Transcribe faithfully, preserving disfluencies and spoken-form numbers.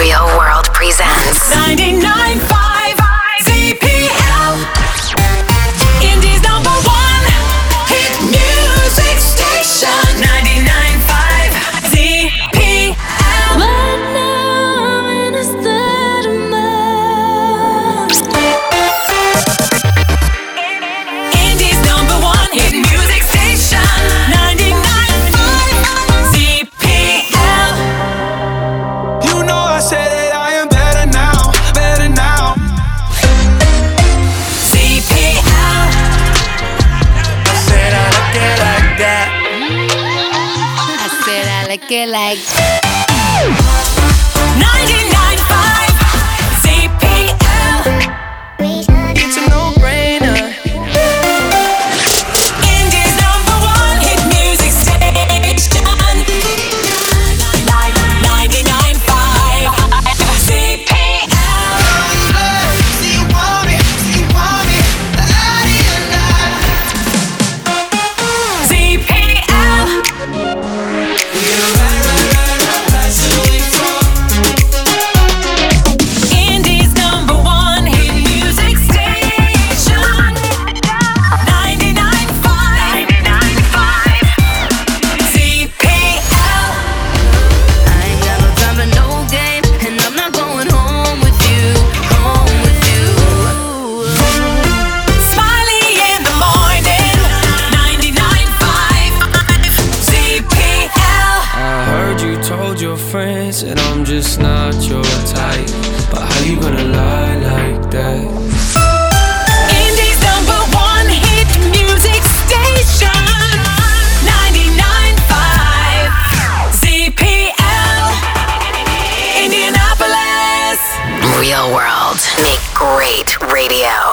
Real World presents ninety-nine point five Z P L, India's number one hit music station. ninety-nine point five Z P L. Right now I'm in a state of mind. India's number one hit music station. ninety-nine point five Z P L. You know I said that I am better now, better now. Z P L. I said I like it like that. I said I like it like ninety-nine point five Z P L. It's a no-brainer. India's number one hit music station. ninety-nine point five Z P L. See you want me, see you want me. Z P L. India's number one hit music station. ninety-nine point five Z P L. I ain't got no time for no game, and I'm not going home with you, home with you. Smiley in the morning. ninety-nine point five Z P L. I heard you told your friends that I'm just not your type. But how you gonna lie like that? India's number one hit music station. ninety-nine point five Z P L. Indianapolis. Real World. Make great radio.